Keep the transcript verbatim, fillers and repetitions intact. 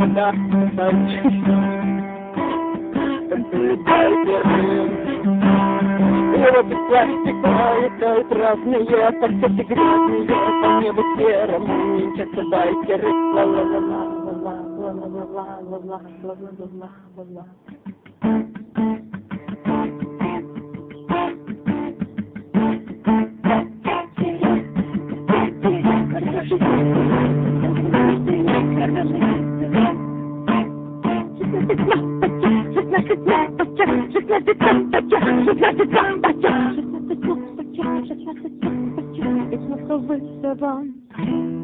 вода. Роботы пластика летают разные, пакеты грязные, по небу серому мчатся байкеры. Ла-ла-ла-ла-ла-ла-ла-ла-ла-ла-ла-ла-ла. It's not so